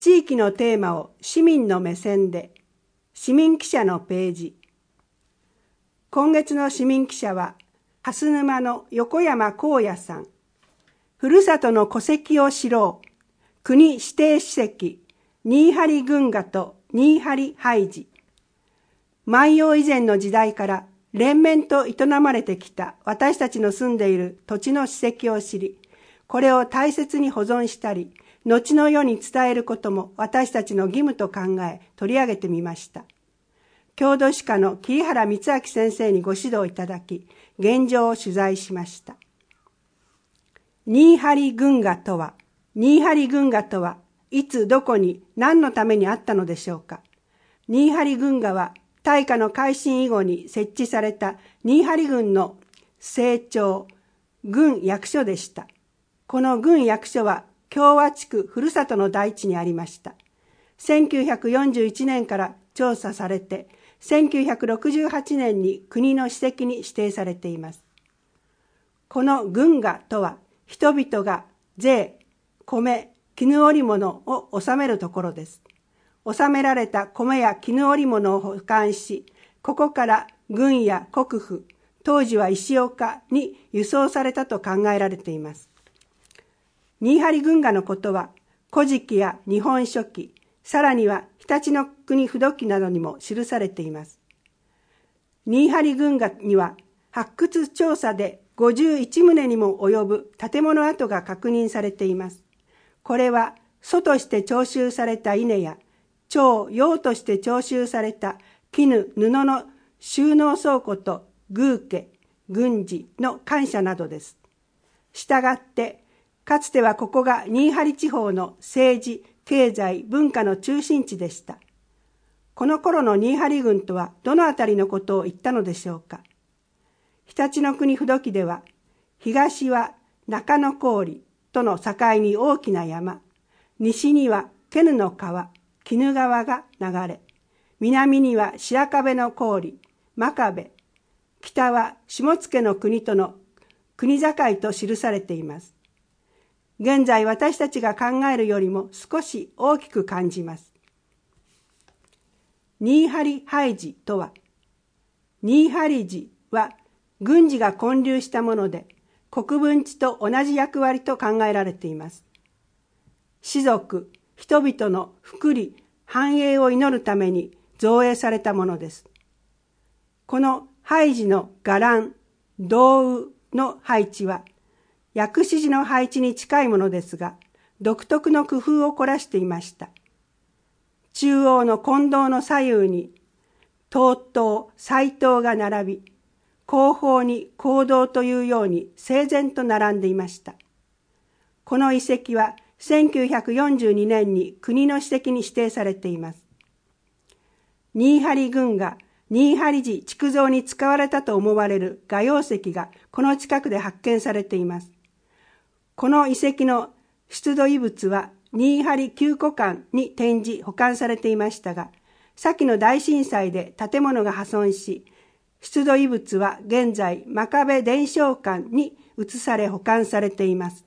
地域のテーマを市民の目線で、市民記者のページ。今月の市民記者は、蓮沼の横山光也さん。ふるさとの戸籍を知ろう。国指定史跡、新張群河と新張廃寺。万葉以前の時代から連綿と営まれてきた私たちの住んでいる土地の史跡を知り、これを大切に保存したり、後の世に伝えることも私たちの義務と考え取り上げてみました。郷土史家の桐原光明先生にご指導いただき、現状を取材しました。新張群河とは、いつどこに何のためにあったのでしょうか。新張群河は大化の改新以後に設置された新張郡の正庁、郡役所でした。この郡役所は共和地区ふるさとの大地にありました。1941年から調査されて、1968年に国の史跡に指定されています。この郡河とは、人々が税、米、絹織物を納めるところです。納められた米や絹織物を保管し、ここから郡や国府、当時は石岡に輸送されたと考えられています。新張群河のことは、古事記や日本書紀、さらには常陸の国不土記などにも記されています。新張群河には、発掘調査で51棟にも及ぶ建物跡が確認されています。これは、祖として徴収された稲や、徴用として徴収された絹、布の収納倉庫と宮家、軍事の官舎などです。したがって、かつてはここが新張地方の政治、経済、文化の中心地でした。この頃の新張郡とはどのあたりのことを言ったのでしょうか。常陸の国不土記では、東は中野郡との境に大きな山、西にはケヌの川、鬼怒川が流れ、南には白壁の郡、真壁、北は下野の国との国境と記されています。現在私たちが考えるよりも少し大きく感じます。新張廃寺とは、新張寺は軍事が建立したもので、国分地と同じ役割と考えられています。士族、人々の福利、繁栄を祈るために造営されたものです。この廃寺の伽藍、道雨の配置は、薬師寺の配置に近いものですが、独特の工夫を凝らしていました。中央の金堂の左右に、塔頭、祭塔が並び、後方に講堂というように整然と並んでいました。この遺跡は1942年に国の史跡に指定されています。新張郡が新張寺築造に使われたと思われる画用石がこの近くで発見されています。この遺跡の出土遺物は新張旧古館に展示保管されていましたが、先の大震災で建物が破損し、出土遺物は現在真壁伝承館に移され保管されています。